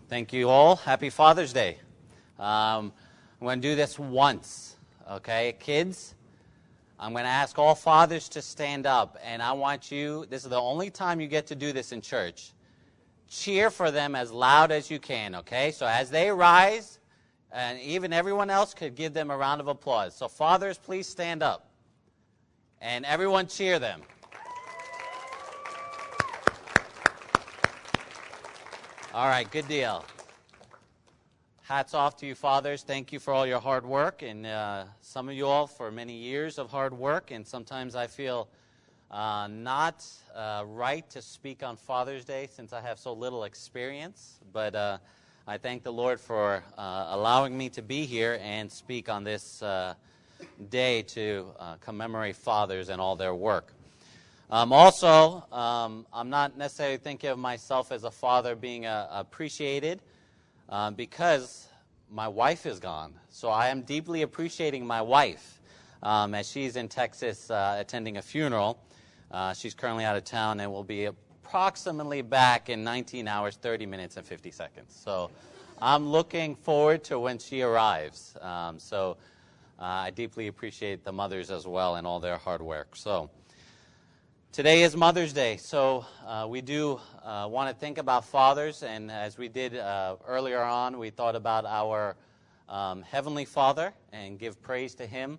Thank you all. Happy Father's Day. I'm going to do this once, okay? Kids, I'm going to ask all fathers to stand up, and I want you, this is the only time you get to do this in church, cheer for them as loud as you can, okay? So as they rise, and even everyone else could give them a round of applause. So fathers, please stand up, and everyone cheer them. All right, good deal. Hats off to you, fathers. Thank you for all your hard work, and some of you all for many years of hard work, and sometimes I feel not right to speak on Father's Day since I have so little experience, but I thank the Lord for allowing me to be here and speak on this day to commemorate fathers and all their work. I'm not necessarily thinking of myself as a father being appreciated because my wife is gone. So I am deeply appreciating my wife as she's in Texas attending a funeral. She's currently out of town and will be approximately back in 19 hours, 30 minutes, and 50 seconds. So I'm looking forward to when she arrives. I deeply appreciate the mothers as well and all their hard work. So today is Mother's Day, so we do want to think about fathers, and as we did earlier on, we thought about our Heavenly Father and give praise to Him.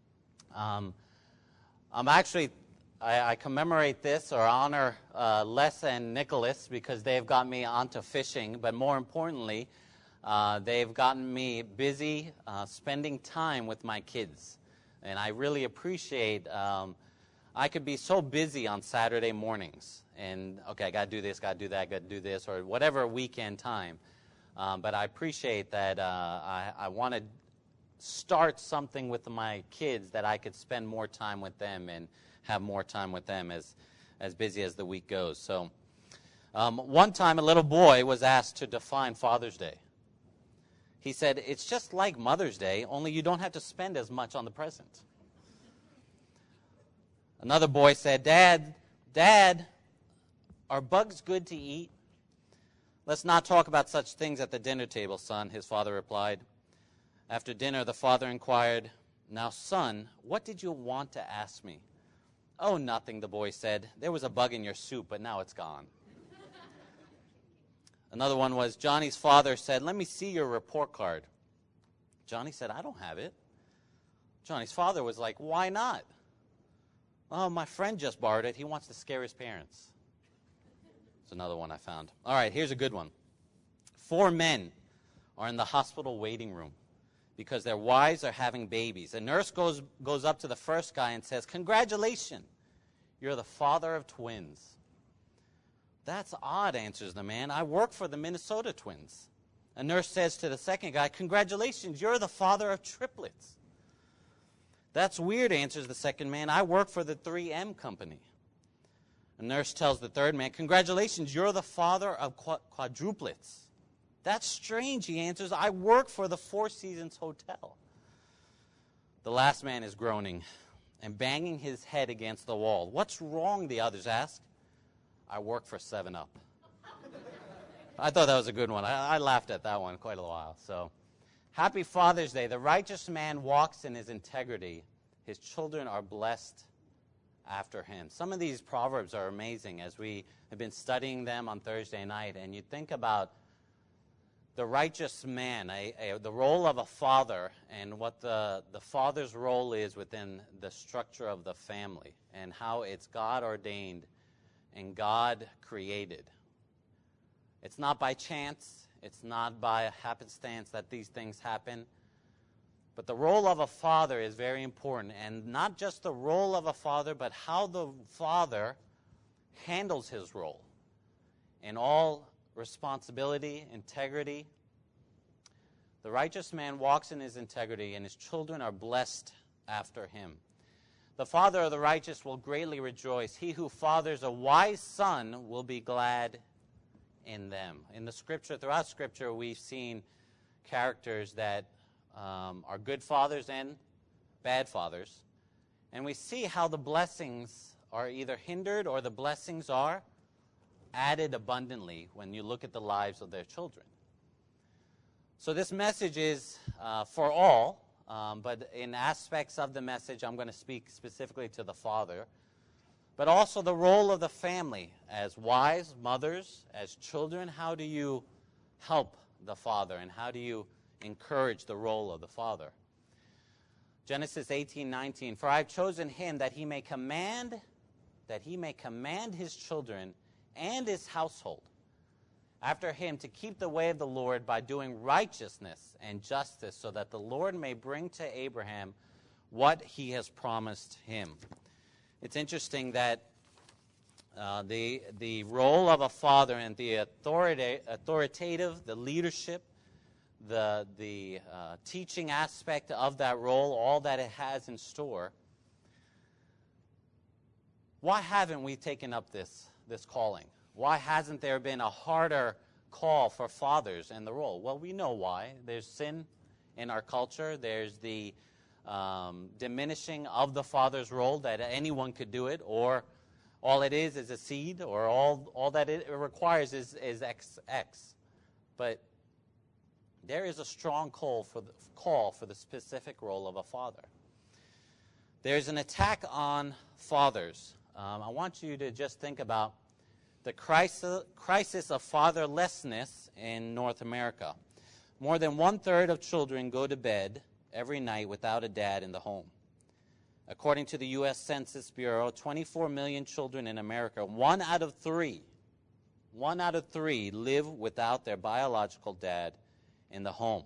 I commemorate this or honor Les and Nicholas because they've got me onto fishing, but more importantly, they've gotten me busy spending time with my kids, and I really appreciate I could be so busy on Saturday mornings, and okay, I got to do this, got to do that, got to do this, or whatever weekend time. But I appreciate that I want to start something with my kids that I could spend more time with them and have more time with them as busy as the week goes. So one time a little boy was asked to define Father's Day. He said, "It's just like Mother's Day, only you don't have to spend as much on the present." Another boy said, Dad, are bugs good to eat?" "Let's not talk about such things at the dinner table, son," his father replied. After dinner, the father inquired, "Now, son, what did you want to ask me?" "Oh, nothing," the boy said. "There was a bug in your soup, but now it's gone." Another one was, Johnny's father said, "Let me see your report card." Johnny said, "I don't have it." Johnny's father was like, "Why not?" "Oh, my friend just borrowed it. He wants to scare his parents." It's another one I found. All right, here's a good one. 4 men are in the hospital waiting room because their wives are having babies. A nurse goes up to the first guy and says, "Congratulations, you're the father of twins." "That's odd," answers the man. "I work for the Minnesota Twins." A nurse says to the second guy, "Congratulations, you're the father of triplets." "That's weird," answers the second man. "I work for the 3M company." A nurse tells the third man, "Congratulations, you're the father of quadruplets." "That's strange," he answers. "I work for the Four Seasons Hotel." The last man is groaning and banging his head against the wall. "What's wrong?" the others ask. "I work for 7-Up." I thought that was a good one. I laughed at that one quite a while. So, happy Father's Day. The righteous man walks in his integrity. His children are blessed after him. Some of these proverbs are amazing as we have been studying them on Thursday night. And you think about the righteous man, the role of a father, and what the father's role is within the structure of the family, and how it's God ordained and God created. It's not by chance. It's not by happenstance that these things happen. But the role of a father is very important, and not just the role of a father, but how the father handles his role in all responsibility, integrity. The righteous man walks in his integrity, and his children are blessed after him. The father of the righteous will greatly rejoice. He who fathers a wise son will be glad in them. In the Scripture, throughout Scripture, we've seen characters that are good fathers and bad fathers. And we see how the blessings are either hindered or the blessings are added abundantly when you look at the lives of their children. So this message is for all, but in aspects of the message, I'm going to speak specifically to the father, but also the role of the family as wives, mothers, as children. How do you help the father, and how do you encourage the role of the father? Genesis 18:19, for I have chosen him that he may command his children and his household after him to keep the way of the Lord by doing righteousness and justice, so that the Lord may bring to Abraham what he has promised him. It's interesting that the role of a father and the authoritative, the leadership, the teaching aspect of that role, all that it has in store. Why haven't we taken up this calling? Why hasn't there been a harder call for fathers in the role? Well, we know why. There's sin in our culture. There's the diminishing of the father's role, that anyone could do it, or all it is a seed, or all that it requires is XX. But there is a strong call for the specific role of a father. There's an attack on fathers. I want you to just think about the crisis of fatherlessness in North America. More than 1/3 of children go to bed every night without a dad in the home. According to the U.S. Census Bureau, 24 million children in America, one out of three live without their biological dad in the home.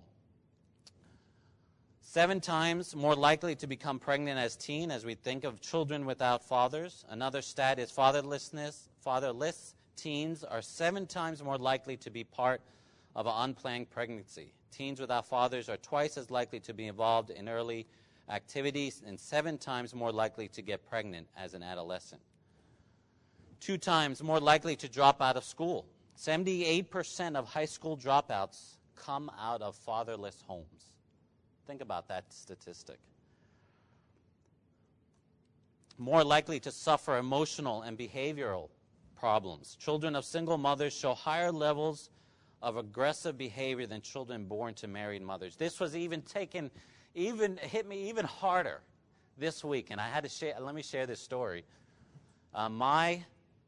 7 times more likely to become pregnant as teen as we think of children without fathers. Another stat is fatherless teens are 7 times more likely to be part of an unplanned pregnancy. Teens without fathers are twice as likely to be involved in early activities and 7 times more likely to get pregnant as an adolescent. 2 times more likely to drop out of school. 78% of high school dropouts come out of fatherless homes. Think about that statistic. More likely to suffer emotional and behavioral problems. Children of single mothers show higher levels of aggressive behavior than children born to married mothers. This was hit me even harder this week, and I had to share. Let me share this story. My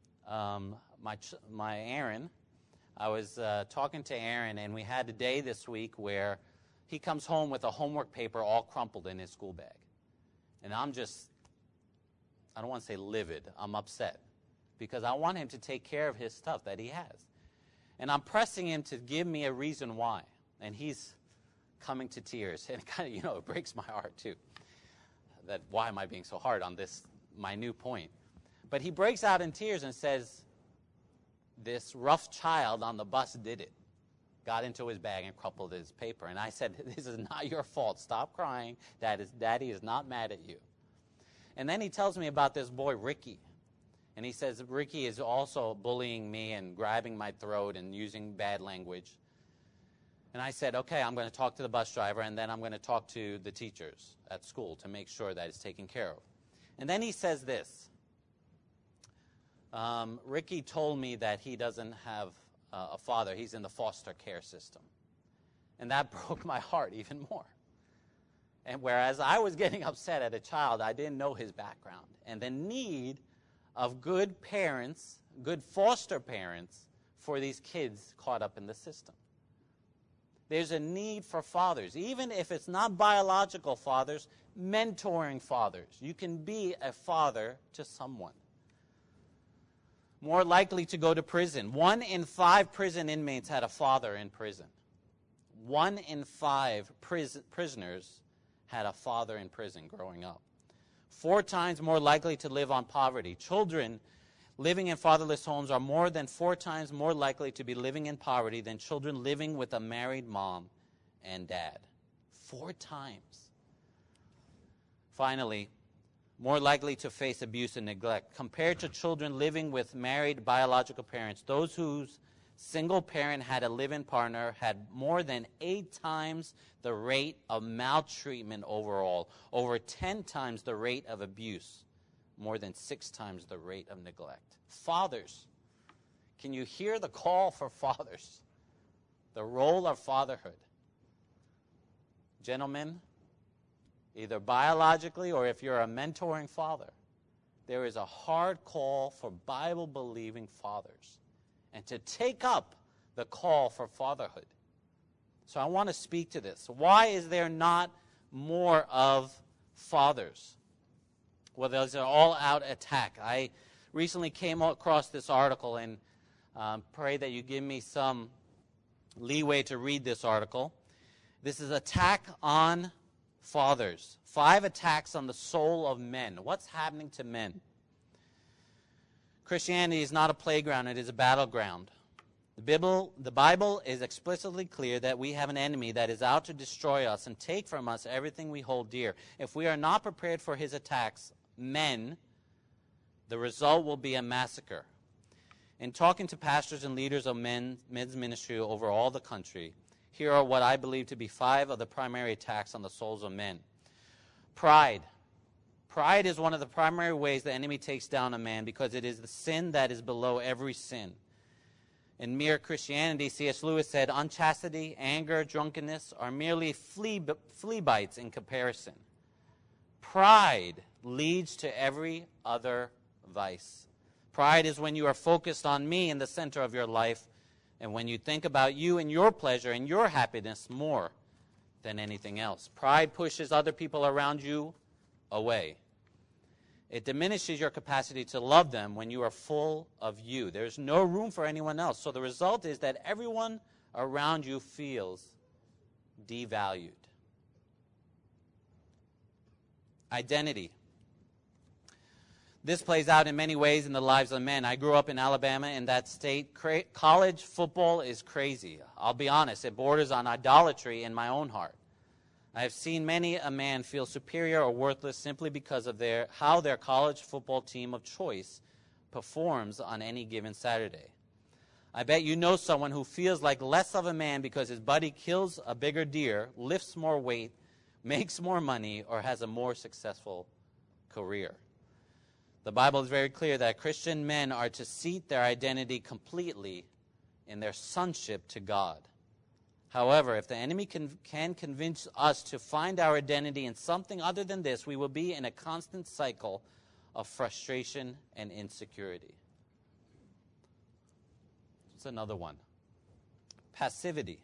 Aaron, I was talking to Aaron, and we had a day this week where he comes home with a homework paper all crumpled in his school bag. And I don't want to say livid, I'm upset, because I want him to take care of his stuff that he has. And I'm pressing him to give me a reason why. And he's coming to tears. And it kind of, it breaks my heart too. That why am I being so hard on this minute point? But he breaks out in tears and says, this rough child on the bus did it. Got into his bag and crumpled his paper. And I said, this is not your fault. Stop crying. Daddy is not mad at you. And then he tells me about this boy, Ricky. And he says, Ricky is also bullying me and grabbing my throat and using bad language. And I said, okay, I'm going to talk to the bus driver, and then I'm going to talk to the teachers at school to make sure that it's taken care of. And then he says this. Ricky told me that he doesn't have a father. He's in the foster care system. And that broke my heart even more. And whereas I was getting upset at a child, I didn't know his background. And the need of good parents, good foster parents, for these kids caught up in the system. There's a need for fathers, even if it's not biological fathers, mentoring fathers. You can be a father to someone. More likely to go to prison. 1 in 5 prison inmates had a father in prison. 1 in 5 prisoners had a father in prison growing up. 4 times more likely to live on poverty. Children living in fatherless homes are more than 4 times more likely to be living in poverty than children living with a married mom and dad. 4 times. Finally, more likely to face abuse and neglect. Compared to children living with married biological parents, those whose single parent had a live-in partner had more than 8 times the rate of maltreatment overall, over 10 times the rate of abuse, more than 6 times the rate of neglect. Fathers, can you hear the call for fathers? The role of fatherhood. Gentlemen, either biologically or if you're a mentoring father, there is a hard call for Bible-believing fathers and to take up the call for fatherhood. So I want to speak to this. Why is there not more of fathers? Well, there's an all-out attack. I recently came across this article, and pray that you give me some leeway to read this article. This is Attack on Fathers. 5 attacks on the soul of men. What's happening to men? Christianity is not a playground, it is a battleground. The Bible is explicitly clear that we have an enemy that is out to destroy us and take from us everything we hold dear. If we are not prepared for his attacks, men, the result will be a massacre. In talking to pastors and leaders of men's ministry over all the country, here are what I believe to be 5 of the primary attacks on the souls of men. Pride. Pride is one of the primary ways the enemy takes down a man because it is the sin that is below every sin. In Mere Christianity, C.S. Lewis said, unchastity, anger, drunkenness are merely flea bites in comparison. Pride leads to every other vice. Pride is when you are focused on me in the center of your life and when you think about you and your pleasure and your happiness more than anything else. Pride pushes other people around you away. It diminishes your capacity to love them when you are full of you. There's no room for anyone else. So the result is that everyone around you feels devalued. Identity. This plays out in many ways in the lives of men. I grew up in Alabama, in that state. College football is crazy. I'll be honest, it borders on idolatry in my own heart. I have seen many a man feel superior or worthless simply because of how their college football team of choice performs on any given Saturday. I bet you know someone who feels like less of a man because his buddy kills a bigger deer, lifts more weight, makes more money, or has a more successful career. The Bible is very clear that Christian men are to seat their identity completely in their sonship to God. However, if the enemy can convince us to find our identity in something other than this, we will be in a constant cycle of frustration and insecurity. It's another one. Passivity.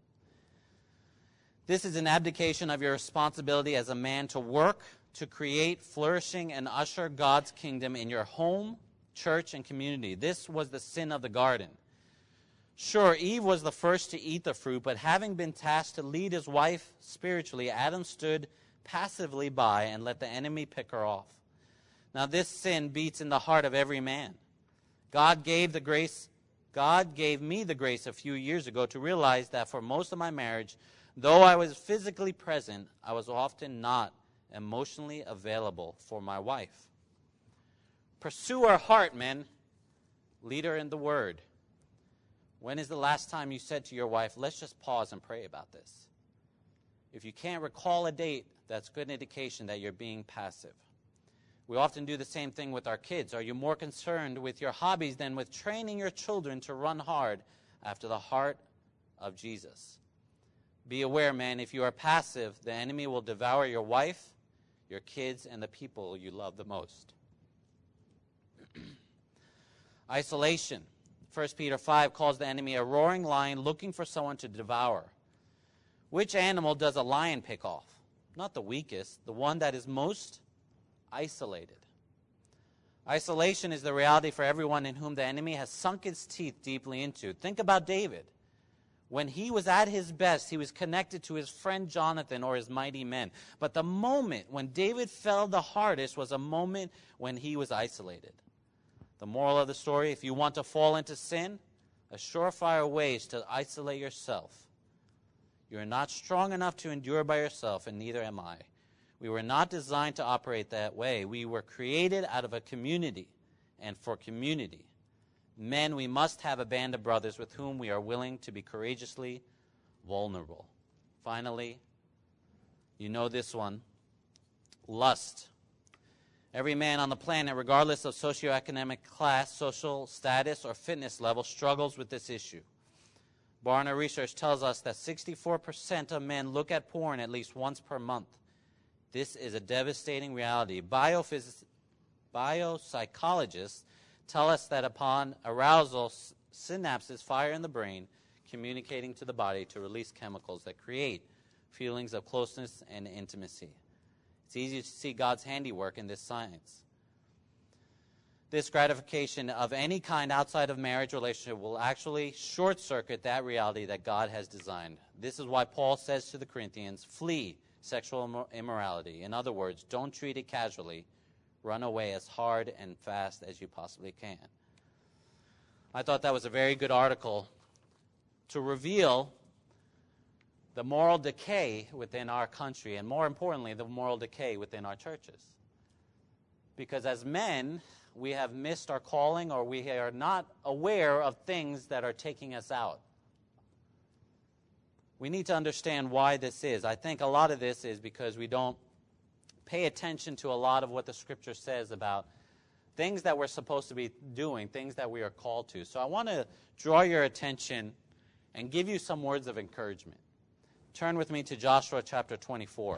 This is an abdication of your responsibility as a man to work, to create flourishing and usher God's kingdom in your home, church, and community. This was the sin of the garden. Sure, Eve was the first to eat the fruit, but having been tasked to lead his wife spiritually, Adam stood passively by and let the enemy pick her off. Now this sin beats in the heart of every man. God gave me the grace a few years ago to realize that for most of my marriage, though I was physically present, I was often not emotionally available for my wife. Pursue her heart, men. Lead her in the word. When is the last time you said to your wife, let's just pause and pray about this? If you can't recall a date, that's good indication that you're being passive. We often do the same thing with our kids. Are you more concerned with your hobbies than with training your children to run hard after the heart of Jesus? Be aware, man, if you are passive, the enemy will devour your wife, your kids, and the people you love the most. Isolation. 1 Peter 5 calls the enemy a roaring lion looking for someone to devour. Which animal does a lion pick off? Not the weakest, the one that is most isolated. Isolation is the reality for everyone in whom the enemy has sunk his teeth deeply into. Think about David. When he was at his best, he was connected to his friend Jonathan or his mighty men. But the moment when David fell the hardest was a moment when he was isolated. The moral of the story, if you want to fall into sin, a surefire way is to isolate yourself. You are not strong enough to endure by yourself, and neither am I. We were not designed to operate that way. We were created out of a community and for community. Men, we must have a band of brothers with whom we are willing to be courageously vulnerable. Finally, you know this one, lust. Every man on the planet, regardless of socioeconomic class, social status, or fitness level, struggles with this issue. Barna research tells us that 64% of men look at porn at least once per month. This is a devastating reality. Biopsychologists tell us that upon arousal, synapses fire in the brain, communicating to the body to release chemicals that create feelings of closeness and intimacy. It's easy to see God's handiwork in this science. This gratification of any kind outside of marriage relationship will actually short-circuit that reality that God has designed. This is why Paul says to the Corinthians, flee sexual immorality. In other words, don't treat it casually. Run away as hard and fast as you possibly can. I thought that was a very good article to reveal the moral decay within our country, and more importantly, the moral decay within our churches. Because as men, we have missed our calling, or we are not aware of things that are taking us out. We need to understand why this is. I think a lot of this is because we don't pay attention to a lot of what the Scripture says about things that we're supposed to be doing, things that we are called to. So I want to draw your attention and give you some words of encouragement. Turn with me to Joshua chapter 24.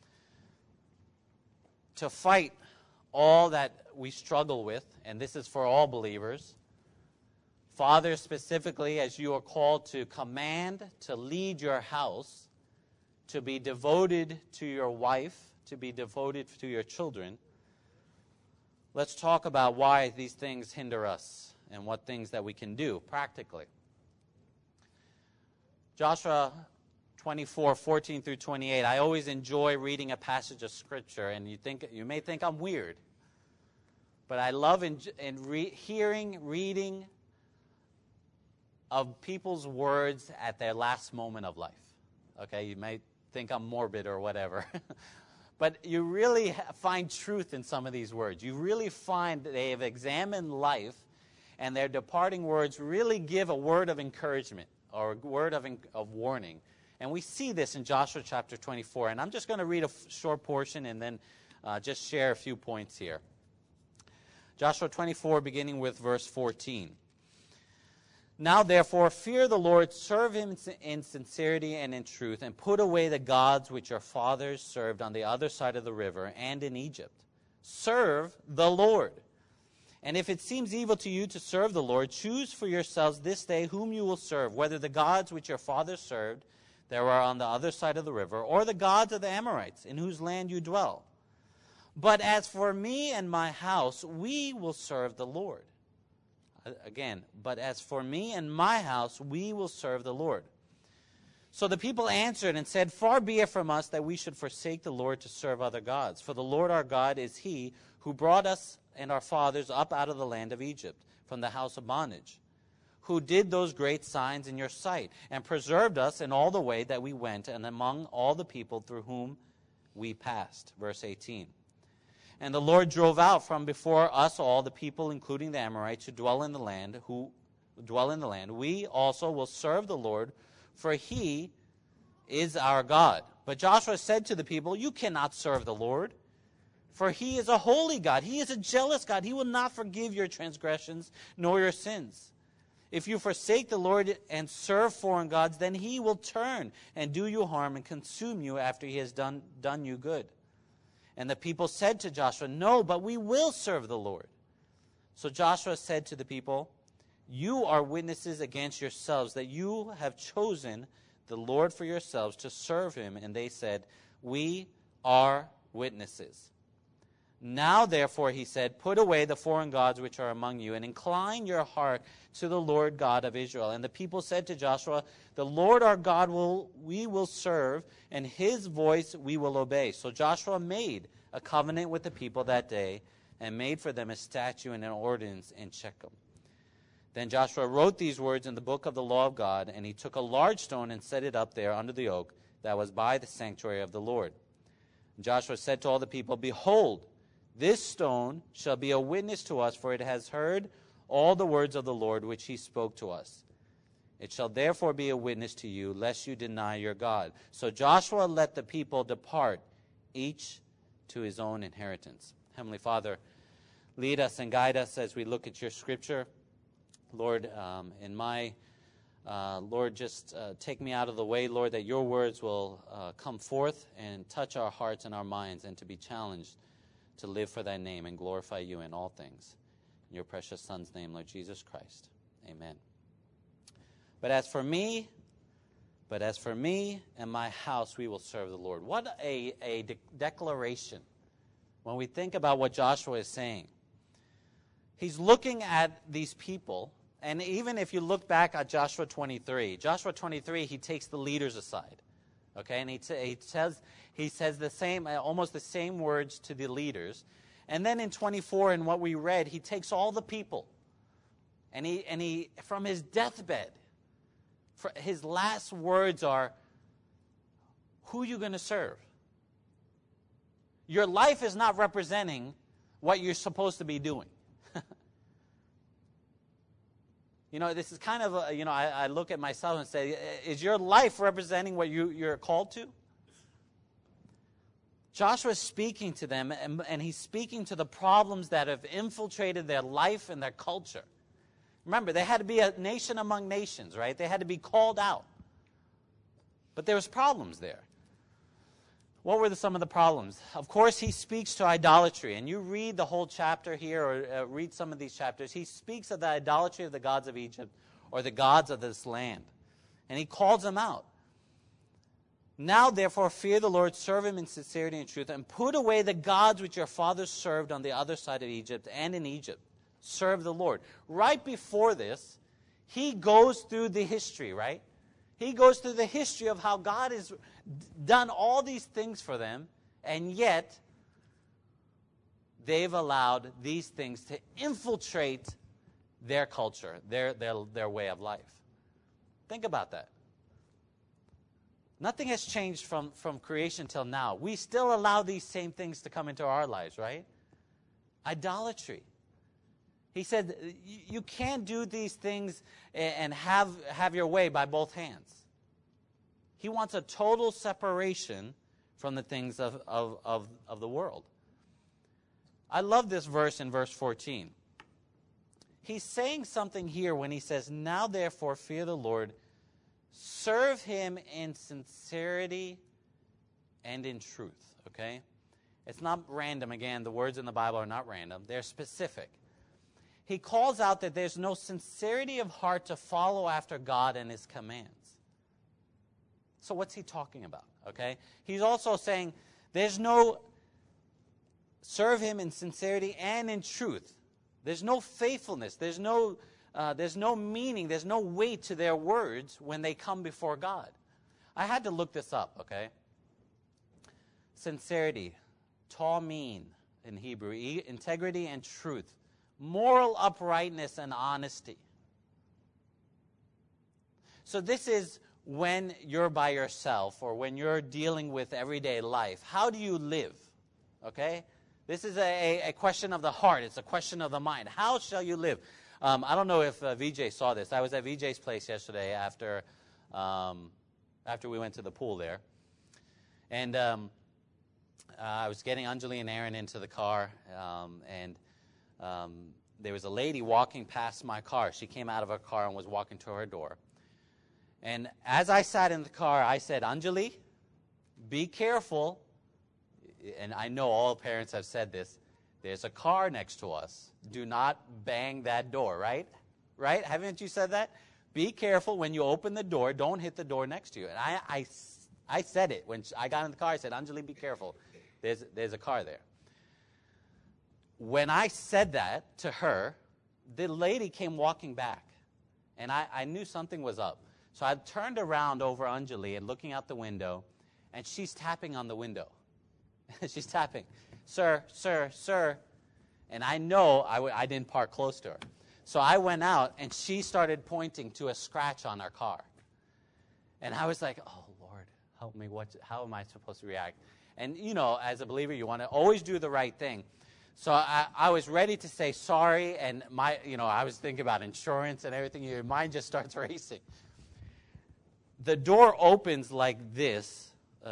To fight all that we struggle with, and this is for all believers, fathers specifically, as you are called to command, to lead your house, to be devoted to your wife, to be devoted to your children, let's talk about why these things hinder us and what things that we can do practically. Joshua 24:14 through 28. I always enjoy reading a passage of Scripture, and you may think I'm weird, but I love reading of people's words at their last moment of life. Okay, you may think I'm morbid or whatever, but you really find truth in some of these words. You really find that they have examined life, and their departing words really give a word of encouragement or a word of warning. And we see this in Joshua chapter 24. And I'm just going to read a short portion and then just share a few points here. Joshua 24, beginning with verse 14. Now, therefore, fear the Lord, serve him in sincerity and in truth, and put away the gods which your fathers served on the other side of the river and in Egypt. Serve the Lord. And if it seems evil to you to serve the Lord, choose for yourselves this day whom you will serve, whether the gods which your fathers served that were on the other side of the river, or the gods of the Amorites, in whose land you dwell. But as for me and my house, we will serve the Lord. Again, but as for me and my house, we will serve the Lord. So the people answered and said, far be it from us that we should forsake the Lord to serve other gods. For the Lord our God is he who brought us and our fathers up out of the land of Egypt, from the house of bondage, who did those great signs in your sight, and preserved us in all the way that we went, and among all the people through whom we passed. Verse 18. And the Lord drove out from before us all the people, including the Amorites, who dwell in the land. We also will serve the Lord, for he is our God. But Joshua said to the people, you cannot serve the Lord, for he is a holy God. He is a jealous God. He will not forgive your transgressions nor your sins. If you forsake the Lord and serve foreign gods, then he will turn and do you harm and consume you after he has done you good. And the people said to Joshua, no, but we will serve the Lord. So Joshua said to the people, you are witnesses against yourselves that you have chosen the Lord for yourselves to serve him. And they said, we are witnesses. Now, therefore, he said, put away the foreign gods which are among you, and incline your heart to the Lord God of Israel. And the people said to Joshua, the Lord our God we will serve, and his voice we will obey. So Joshua made a covenant with the people that day, and made for them a statute and an ordinance in Shechem. Then Joshua wrote these words in the book of the law of God, and he took a large stone and set it up there under the oak that was by the sanctuary of the Lord. And Joshua said to all the people, behold, this stone shall be a witness to us, for it has heard all the words of the Lord which he spoke to us. It shall therefore be a witness to you, lest you deny your God. So Joshua let the people depart, each to his own inheritance. Heavenly Father, lead us and guide us as we look at your Scripture. Lord, in my Lord, just take me out of the way, Lord, that your words will come forth and touch our hearts and our minds, and to be challenged to live for thy name and glorify you in all things. In your precious Son's name, Lord Jesus Christ. Amen. But as for me and my house, we will serve the Lord. What a declaration when we think about what Joshua is saying. He's looking at these people, and even if you look back at Joshua 23, he takes the leaders aside, okay, and he says the same, almost the same words to the leaders, and then in 24, in what we read, he takes all the people, and he from his deathbed, his last words are, who are you going to serve? Your life is not representing what you're supposed to be doing. This is kind of, I look at myself and say, is your life representing what you're called to? Joshua is speaking to them, and he's speaking to the problems that have infiltrated their life and their culture. Remember, they had to be a nation among nations, right? They had to be called out. But there was problems there. What were some of the problems? Of course, he speaks to idolatry. And you read the whole chapter here, or read some of these chapters. He speaks of the idolatry of the gods of Egypt, or the gods of this land. And he calls them out. Now, therefore, fear the Lord, serve him in sincerity and truth, and put away the gods which your fathers served on the other side of Egypt and in Egypt. Serve the Lord. Right before this, he goes through the history, right? He goes through the history of how God has done all these things for them, and yet they've allowed these things to infiltrate their culture, their way of life. Think about that. Nothing has changed from creation till now. We still allow these same things to come into our lives, right? Idolatry. He said, you can't do these things and have your way by both hands. He wants a total separation from the things of the world. I love this verse in verse 14. He's saying something here when he says, now therefore fear the Lord, serve him in sincerity and in truth, okay? It's not random. Again, the words in the Bible are not random. They're specific. He calls out that there's no sincerity of heart to follow after God and his commands. So what's he talking about, okay? He's also saying there's no serve him in sincerity and in truth. There's no faithfulness. There's no meaning. There's no weight to their words when they come before God. I had to look this up, okay? Sincerity, ta'min in Hebrew, integrity and truth. Moral uprightness and honesty. So this is when you're by yourself or when you're dealing with everyday life. How do you live? Okay? This is a question of the heart. It's a question of the mind. How shall you live? I don't know if VJ saw this. I was at VJ's place yesterday after we went to the pool there. And I was getting Anjali and Aaron into the car, and there was a lady walking past my car. She came out of her car and was walking to her door. And as I sat in the car, I said, Anjali, be careful. And I know all parents have said this. There's a car next to us. Do not bang that door, right? Right? Haven't you said that? Be careful when you open the door. Don't hit the door next to you. And I said it. When I got in the car, I said, Anjali, be careful. There's a car there. When I said that to her, the lady came walking back. And I knew something was up. So I turned around over Anjali and looking out the window, and she's tapping on the window. She's tapping, sir, sir, sir. And I know I didn't park close to her. So I went out, and she started pointing to a scratch on our car. And I was like, oh, Lord, help me. How am I supposed to react? And, you know, as a believer, you want to always do the right thing. So I was ready to say sorry, and I was thinking about insurance and everything. Your mind just starts racing. The door opens like this.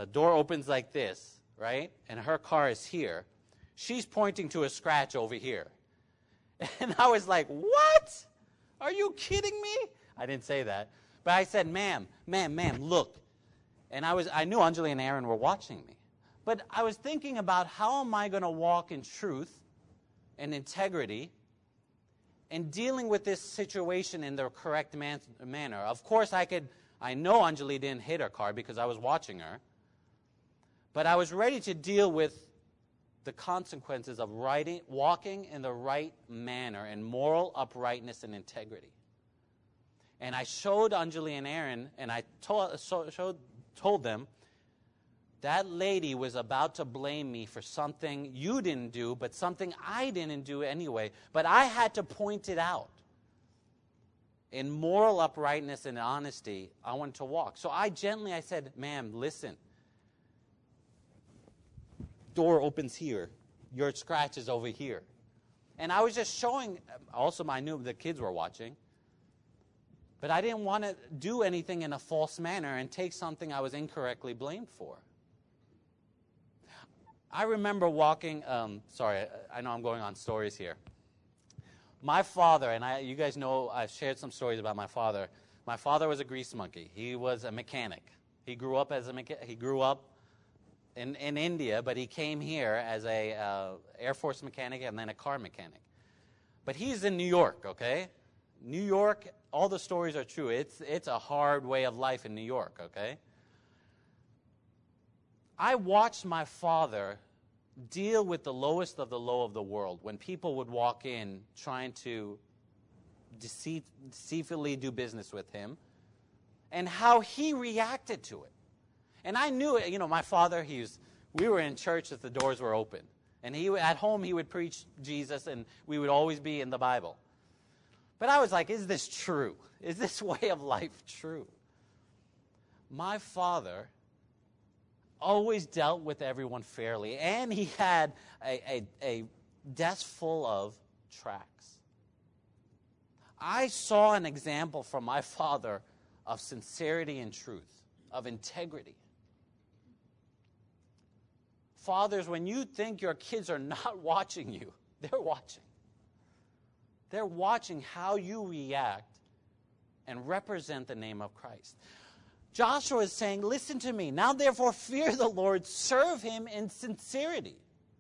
Right? And her car is here. She's pointing to a scratch over here. And I was like, what? Are you kidding me? I didn't say that. But I said, ma'am, look. And I knew Anjali and Aaron were watching me. But I was thinking about how am I going to walk in truth and integrity and dealing with this situation in the correct manner. Of course, I know Anjali didn't hit her car because I was watching her. But I was ready to deal with the consequences of walking in the right manner and moral uprightness and integrity. And I showed Anjali and Aaron, and I told them, that lady was about to blame me for something you didn't do, but something I didn't do anyway. But I had to point it out. In moral uprightness and honesty, I wanted to walk. So I said, ma'am, listen. Door opens here. Your scratch is over here. And I was just showing, also I knew the kids were watching. But I didn't want to do anything in a false manner and take something I was incorrectly blamed for. I remember walking, sorry, I know I'm going on stories here. My father, and you guys know I've shared some stories about my father. My father was a grease monkey. He was a mechanic. He grew up in India, but he came here as a Air Force mechanic and then a car mechanic. But he's in New York, okay? New York, all the stories are true. It's a hard way of life in New York, okay? I watched my father deal with the lowest of the low of the world when people would walk in trying to deceitfully do business with him and how he reacted to it. And I knew it, my father, we were in church if the doors were open. And at home he would preach Jesus and we would always be in the Bible. But I was like, is this true? Is this way of life true? My father always dealt with everyone fairly, and he had a desk full of tracts. I saw an example from my father of sincerity and truth, of integrity. Fathers, when you think your kids are not watching you, they're watching. They're watching how you react and represent the name of Christ. Joshua is saying, listen to me. Now therefore fear the Lord, serve him in sincerity.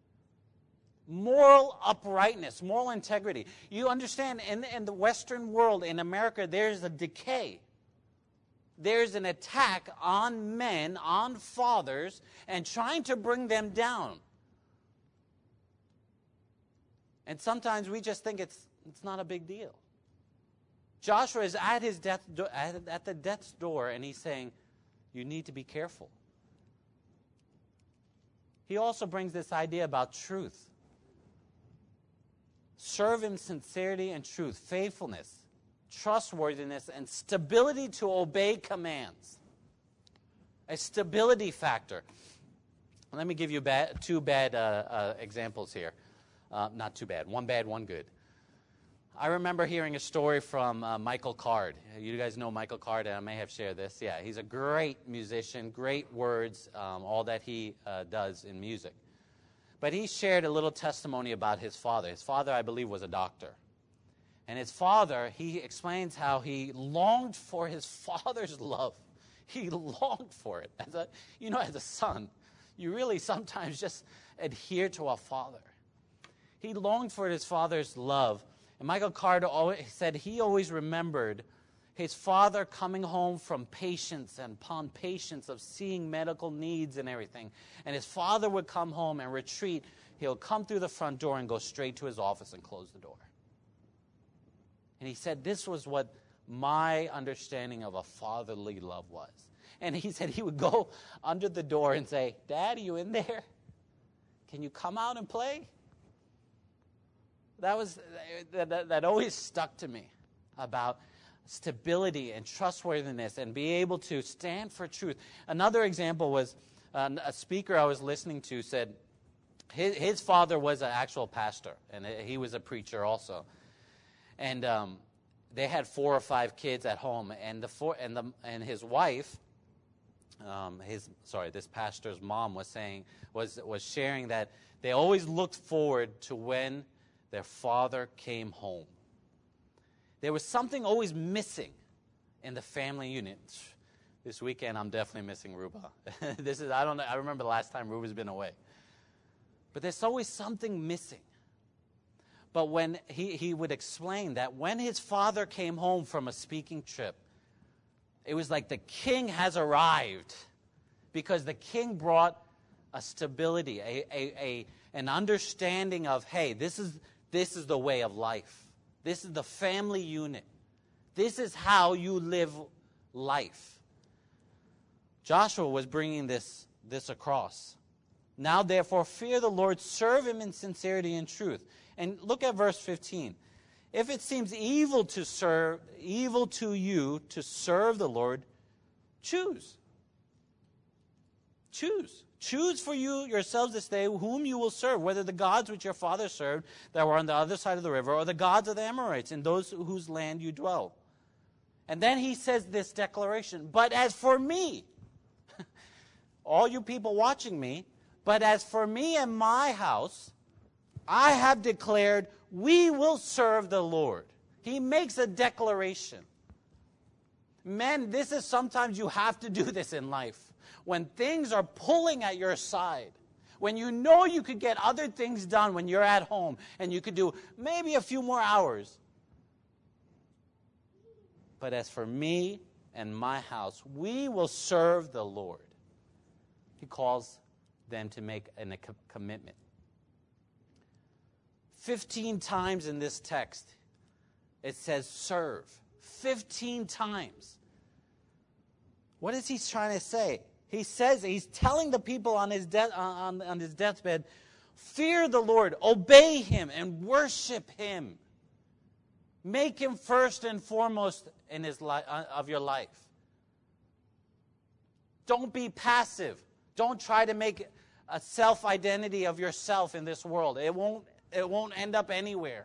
Moral uprightness, moral integrity. You understand, in the Western world, in America, there's a decay. There's an attack on men, on fathers, and trying to bring them down. And sometimes we just think it's not a big deal. Joshua is at the death's door, and he's saying, you need to be careful. He also brings this idea about truth. Serve in sincerity and truth, faithfulness, trustworthiness, and stability to obey commands. A stability factor. Let me give you two bad examples here. Not too bad. One bad, one good. I remember hearing a story from Michael Card. You guys know Michael Card, and I may have shared this. Yeah, he's a great musician, great words, all that he does in music. But he shared a little testimony about his father. His father, I believe, was a doctor. And his father, he explains how he longed for his father's love. He longed for it. As a son, you really sometimes just adhere to a father. He longed for his father's love. And Michael Card said he always remembered his father coming home from patients and upon patients of seeing medical needs and everything. And his father would come home and retreat. He'll come through the front door and go straight to his office and close the door. And he said this was what my understanding of a fatherly love was. And he said he would go under the door and say, Dad, are you in there? Can you come out and play? That always stuck to me about stability and trustworthiness and be able to stand for truth. Another example was a speaker I was listening to said his father was an actual pastor, and he was a preacher also. And they had 4 or 5 kids at home, and his wife, this pastor's mom was sharing that they always looked forward to when their father came home. There was something always missing in the family unit. This weekend, I'm definitely missing Ruba. I don't know. I remember the last time Ruba's been away. But there's always something missing. But when he would explain that when his father came home from a speaking trip, it was like the king has arrived, because the king brought a stability, an understanding of, hey, this is the way of life. This is the family unit. This is how you live life. Joshua was bringing this across. Now, therefore, fear the Lord, serve him in sincerity and truth. And look at verse 15. If it seems evil to you to serve the Lord, choose. Choose. Choose for you yourselves this day whom you will serve, whether the gods which your fathers served that were on the other side of the river, or the gods of the Amorites in those whose land you dwell. And then he says this declaration, but as for me, all you people watching me, but as for me and my house, I have declared we will serve the Lord. He makes a declaration. Men, this is sometimes you have to do this in life. When things are pulling at your side, when you know you could get other things done when you're at home and you could do maybe a few more hours. But as for me and my house, we will serve the Lord. He calls them to make a commitment. 15 times in this text, it says serve. 15 times. What is he trying to say? He says, he's telling the people on his deathbed, fear the Lord, obey him, and worship him. Make him first and foremost in of your life. Don't be passive. Don't try to make a self-identity of yourself in this world. It won't end up anywhere.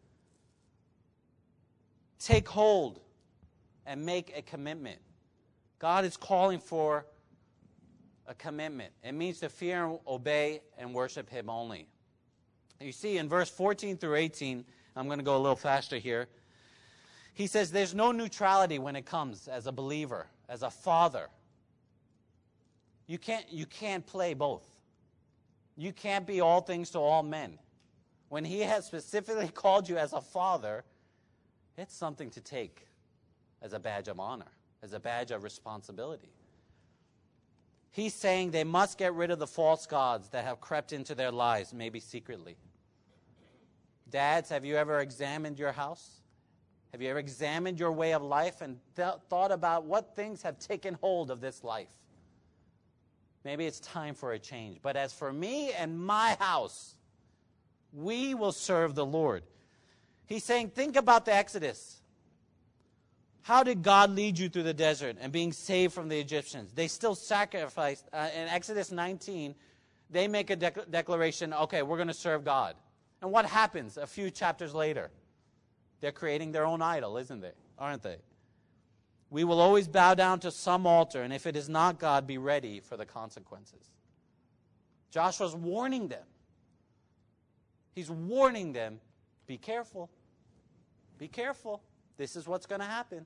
Take hold and make a commitment. God is calling for a commitment. It means to fear and obey and worship him only. You see, in verse 14 through 18, I'm going to go a little faster here. He says there's no neutrality when it comes as a believer, as a father. You can't play both. You can't be all things to all men. When he has specifically called you as a father, it's something to take as a badge of honor, as a badge of responsibility. He's saying they must get rid of the false gods that have crept into their lives, maybe secretly. Dads, have you ever examined your house? Have you ever examined your way of life and thought about what things have taken hold of this life? Maybe it's time for a change. But as for me and my house, we will serve the Lord. He's saying, think about the Exodus. How did God lead you through the desert and being saved from the Egyptians? They still sacrificed. In Exodus 19, they make a declaration, okay, we're going to serve God. And what happens a few chapters later? They're creating their own idol, aren't they? We will always bow down to some altar, and if it is not God, be ready for the consequences. Joshua's warning them. He's warning them, be careful. Be careful. This is what's going to happen.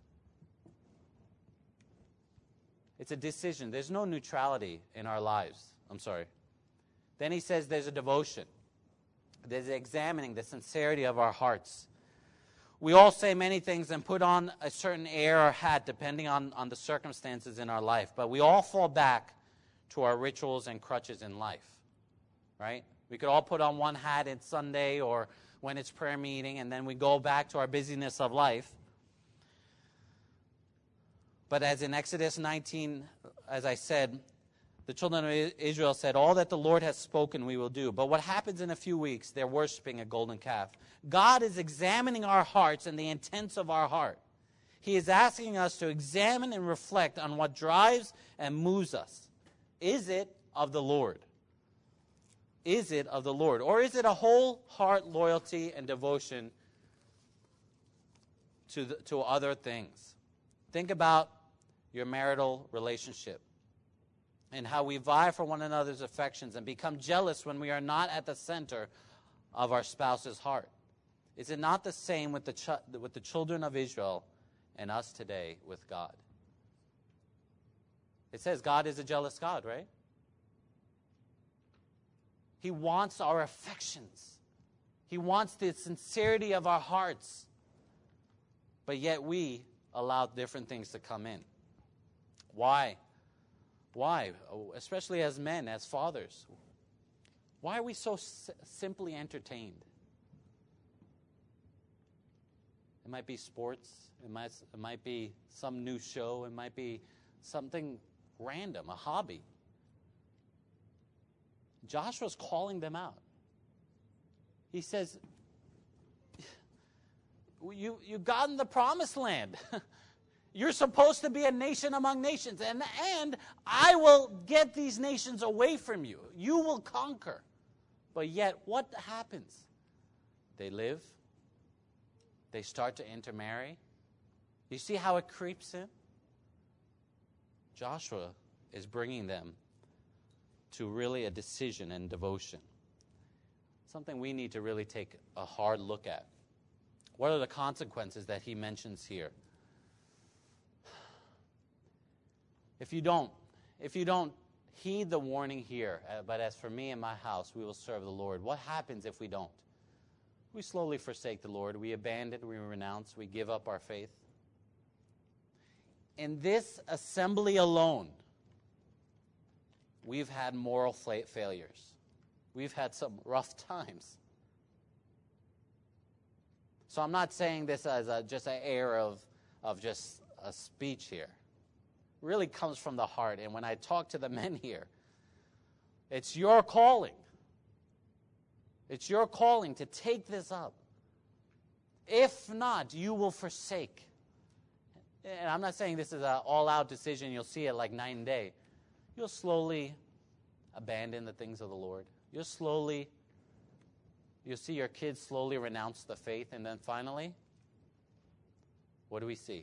It's a decision. There's no neutrality in our lives. Then he says there's a devotion. There's examining the sincerity of our hearts. We all say many things and put on a certain air or hat depending on the circumstances in our life. But we all fall back to our rituals and crutches in life. Right? We could all put on one hat on Sunday or when it's prayer meeting, and then we go back to our busyness of life. But as in Exodus 19, as I said, the children of Israel said, all that the Lord has spoken we will do. But what happens in a few weeks? They're worshiping a golden calf. God is examining our hearts and the intents of our heart. He is asking us to examine and reflect on what drives and moves us. Is it of the Lord? Is it of the Lord? Or is it a whole heart loyalty and devotion to other things? Think about your marital relationship and how we vie for one another's affections and become jealous when we are not at the center of our spouse's heart. Is it not the same with the children of Israel and us today with God. It says God is a jealous God, right? He wants our affections. He wants the sincerity of our hearts. But yet we allow different things to come in. Why? Why? Especially as men, as fathers. Why are we so simply entertained? It might be sports. It might be some new show. It might be something random, a hobby. Joshua's calling them out. He says, you've gotten the promised land. You're supposed to be a nation among nations. And I will get these nations away from you. You will conquer. But yet, what happens? They live. They start to intermarry. You see how it creeps in? Joshua is bringing them to really a decision and devotion. Something we need to really take a hard look at. What are the consequences that he mentions here? If you don't heed the warning here, but as for me and my house, we will serve the Lord. What happens if we don't? We slowly forsake the Lord. We abandon, we renounce, we give up our faith. In this assembly alone, we've had moral failures. We've had some rough times. So I'm not saying this as just an air of just a speech here. It really comes from the heart. And when I talk to the men here, it's your calling. It's your calling to take this up. If not, you will forsake. And I'm not saying this is an all-out decision. You'll see it like night and day. You'll slowly abandon the things of the Lord. You'll see your kids slowly renounce the faith. And then finally, what do we see?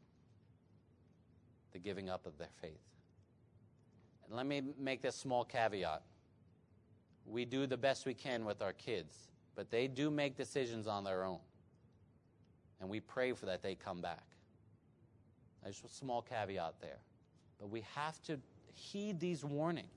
The giving up of their faith. And let me make this small caveat. We do the best we can with our kids, but they do make decisions on their own. And we pray for that they come back. There's a small caveat there. But we have to heed these warnings.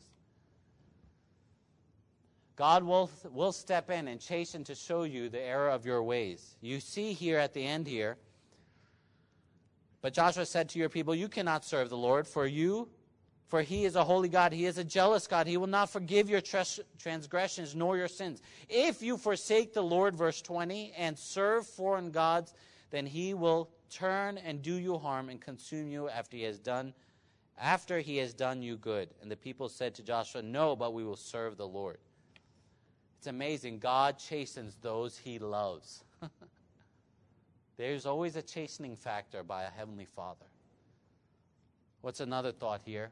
God will step in and chasten to show you the error of your ways. You see here at the end here, but Joshua said to your people, you cannot serve the Lord, for he is a holy God. He is a jealous God. He will not forgive your transgressions nor your sins. If you forsake the Lord, verse 20, and serve foreign gods, then he will turn and do you harm and consume you after he has done you good. And the people said to Joshua, no, but we will serve the Lord. It's amazing. God chastens those he loves. There's always a chastening factor by a heavenly Father. What's another thought here?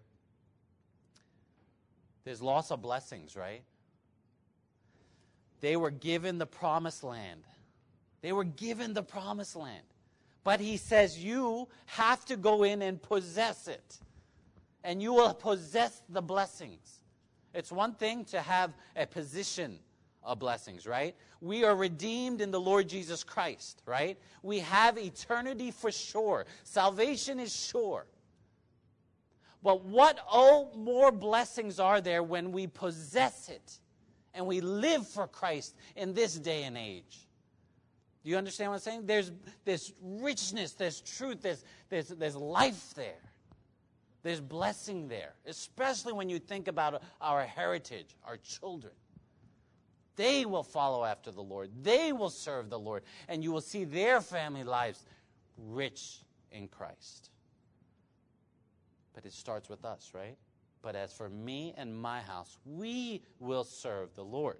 There's loss of blessings, right? They were given the promised land. They were given the promised land. But he says you have to go in and possess it. And you will possess the blessings. It's one thing to have a position of blessings, right? We are redeemed in the Lord Jesus Christ, right? We have eternity for sure. Salvation is sure. But what more blessings are there when we possess it and we live for Christ in this day and age? Do you understand what I'm saying? There's this richness, there's truth, there's life there. There's blessing there, especially when you think about our heritage, our children. They will follow after the Lord. They will serve the Lord. And you will see their family lives rich in Christ. But it starts with us, right? But as for me and my house, we will serve the Lord.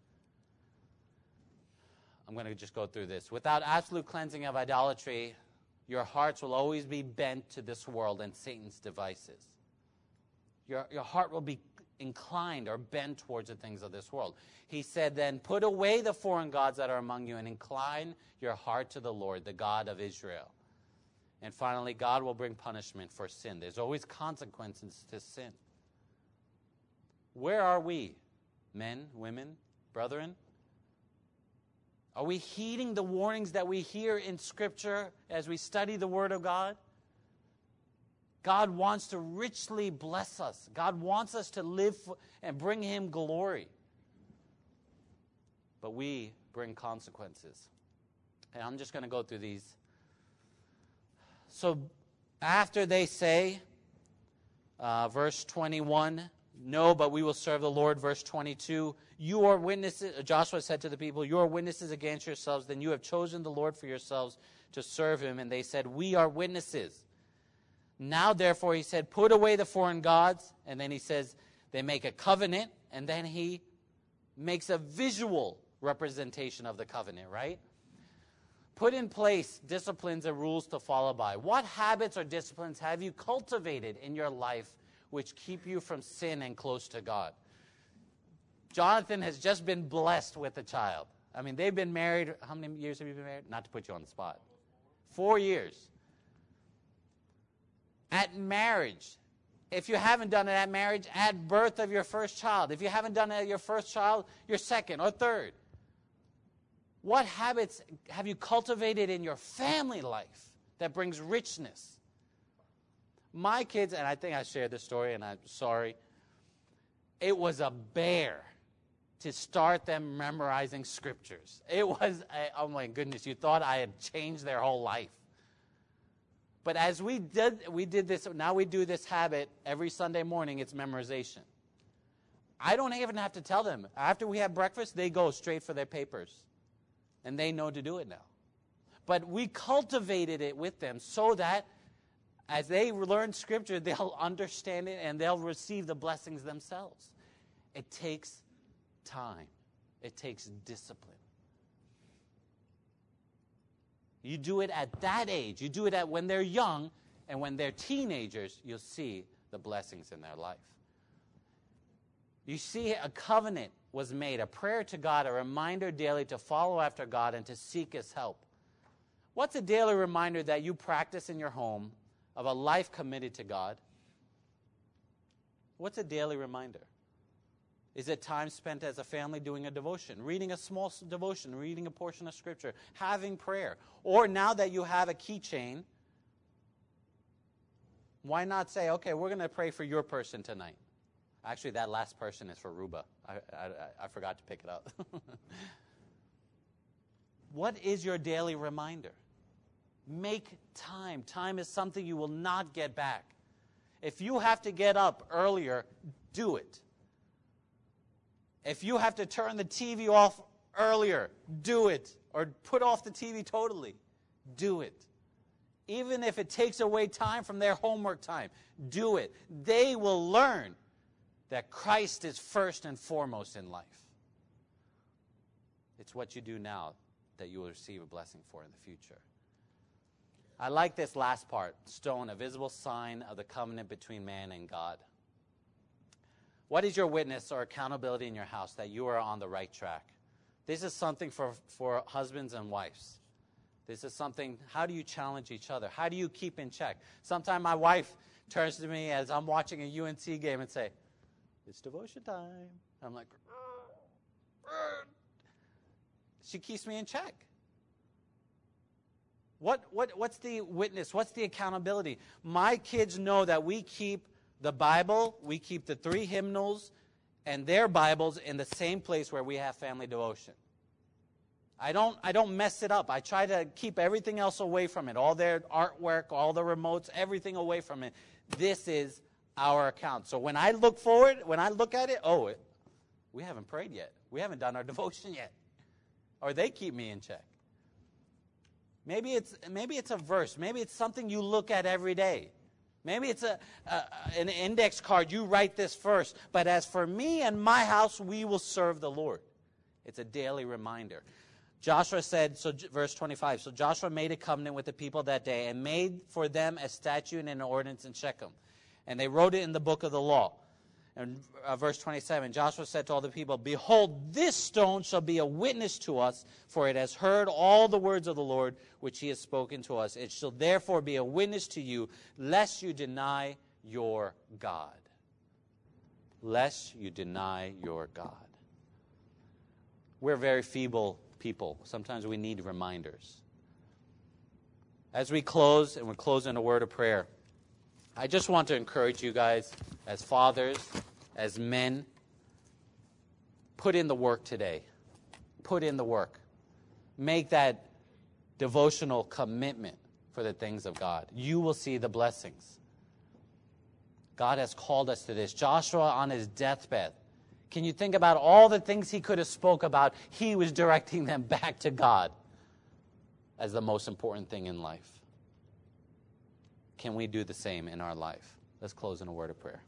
I'm going to just go through this. Without absolute cleansing of idolatry, your hearts will always be bent to this world and Satan's devices. Your heart will be inclined or bent towards the things of this world. He said then, put away the foreign gods that are among you and incline your heart to the Lord, the God of Israel. And finally, God will bring punishment for sin. There's always consequences to sin. Where are we, men, women, brethren? Are we heeding the warnings that we hear in Scripture as we study the Word of God? God wants to richly bless us. God wants us to live and bring Him glory. But we bring consequences. And I'm just going to go through these. So after they say, verse 21, no, but we will serve the Lord. Verse 22, you are witnesses. Joshua said to the people, you are witnesses against yourselves. Then you have chosen the Lord for yourselves to serve Him. And they said, we are witnesses. Now, therefore, he said, put away the foreign gods. And then he says, they make a covenant. And then he makes a visual representation of the covenant, right? Put in place disciplines and rules to follow by. What habits or disciplines have you cultivated in your life which keep you from sin and close to God? Jonathan has just been blessed with a child. I mean, they've been married. How many years have you been married? Not to put you on the spot. 4 years. At marriage, if you haven't done it at marriage, at birth of your first child. If you haven't done it at your first child, your second or third. What habits have you cultivated in your family life that brings richness? My kids, and I think I shared this story, and I'm sorry, it was a bear to start them memorizing scriptures. It was, oh my goodness, you thought I had changed their whole life. But as we did this, now we do this habit every Sunday morning, it's memorization. I don't even have to tell them. After we have breakfast, they go straight for their papers. And they know to do it now. But we cultivated it with them so that as they learn Scripture, they'll understand it and they'll receive the blessings themselves. It takes time. It takes discipline. You do it at that age. You do it when they're young, and when they're teenagers, you'll see the blessings in their life. You see, a covenant was made, a prayer to God, a reminder daily to follow after God and to seek His help. What's a daily reminder that you practice in your home of a life committed to God? What's a daily reminder? Is it time spent as a family doing a devotion, reading a small devotion, reading a portion of Scripture, having prayer? Or now that you have a keychain, why not say, okay, we're going to pray for your person tonight? Actually, that last person is for Ruba. I forgot to pick it up. What is your daily reminder? Make time. Time is something you will not get back. If you have to get up earlier, do it. If you have to turn the TV off earlier, do it. Or put off the TV totally, do it. Even if it takes away time from their homework time, do it. They will learn that Christ is first and foremost in life. It's what you do now that you will receive a blessing for in the future. I like this last part, stone, a visible sign of the covenant between man and God. What is your witness or accountability in your house that you are on the right track? This is something for husbands and wives. This is something, how do you challenge each other? How do you keep in check? Sometimes my wife turns to me as I'm watching a UNC game and say, it's devotion time. I'm like, she keeps me in check. What's the witness? What's the accountability? My kids know that we keep the Bible, we keep the 3 hymnals and their Bibles in the same place where we have family devotion. I don't mess it up. I try to keep everything else away from it. All their artwork, all the remotes, everything away from it. This is our account. So when I look forward, when I look at it, we haven't prayed yet. We haven't done our devotion yet. Or they keep me in check. Maybe it's a verse. Maybe it's something you look at every day. Maybe it's an index card. You write this first. But as for me and my house, we will serve the Lord. It's a daily reminder. Joshua said, so verse 25, so Joshua made a covenant with the people that day and made for them a statute and an ordinance in Shechem. And they wrote it in the book of the law. And verse 27, Joshua said to all the people, behold, this stone shall be a witness to us, for it has heard all the words of the Lord which he has spoken to us. It shall therefore be a witness to you, lest you deny your God. Lest you deny your God. We're very feeble people. Sometimes we need reminders. As we close, and we'll close in a word of prayer, I just want to encourage you guys, as fathers, as men, put in the work today. Put in the work. Make that devotional commitment for the things of God. You will see the blessings. God has called us to this. Joshua on his deathbed, can you think about all the things he could have spoke about? He was directing them back to God as the most important thing in life. Can we do the same in our life? Let's close in a word of prayer.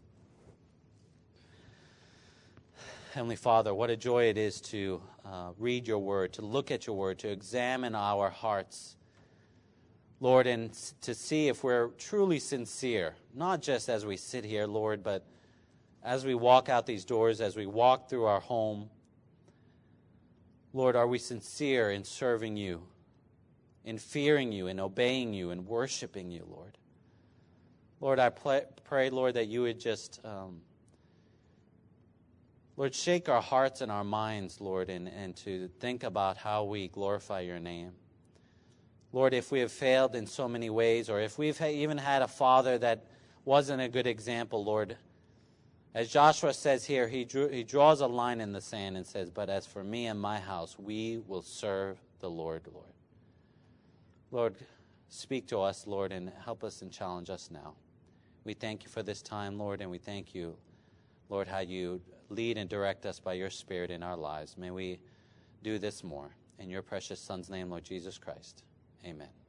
Heavenly Father, what a joy it is to read your word, to look at your word, to examine our hearts, Lord, and to see if we're truly sincere, not just as we sit here, Lord, but as we walk out these doors, as we walk through our home. Lord, are we sincere in serving you, in fearing you, in obeying you, in worshiping you, Lord? Lord, I pray, Lord, that you would just, Lord, shake our hearts and our minds, Lord, and to think about how we glorify your name. Lord, if we have failed in so many ways, or if we've even had a father that wasn't a good example, Lord, as Joshua says here, he draws a line in the sand and says, but as for me and my house, we will serve the Lord, Lord. Lord, speak to us, Lord, and help us and challenge us now. We thank you for this time, Lord, and we thank you, Lord, how you lead and direct us by your Spirit in our lives. May we do this more. In your precious Son's name, Lord Jesus Christ. Amen.